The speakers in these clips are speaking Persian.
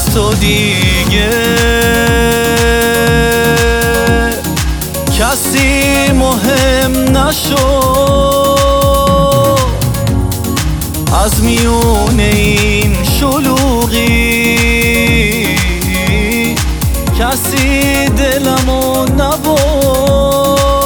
از تو دیگه کسی مهم نشد، از میون این شلوغی کسی دلمو نبرد.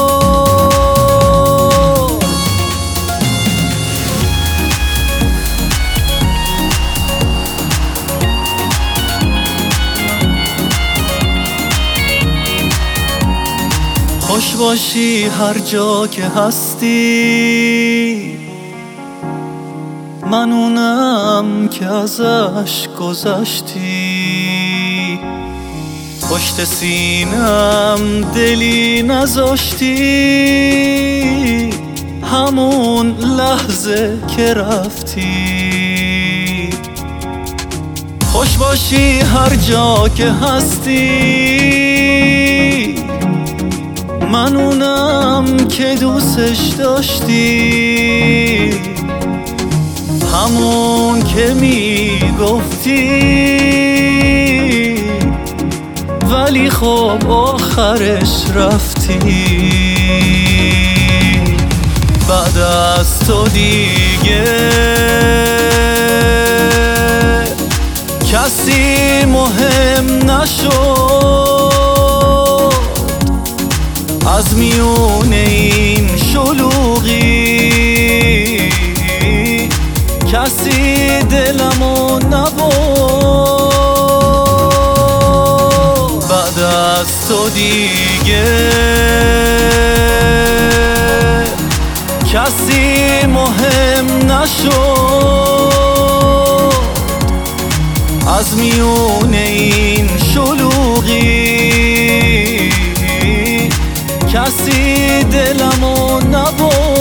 خوش باشی هر جا که هستی، من اونم که ازش گذشتی. پشت سینم دلی نذاشتی، همون لحظه که رفتی. خوش باشی هر جا که هستی، من اونم که دوستش داشتی، همون که میگفتی ولی خب آخرش رفتی. بعد از تو دیگه کسی مهم نشد، از میون این شلوغی کسی دلمو نبرد. بعد از تو دیگه کسی مهم نشد، از میون این شلوغی کسی دلمو نبرد.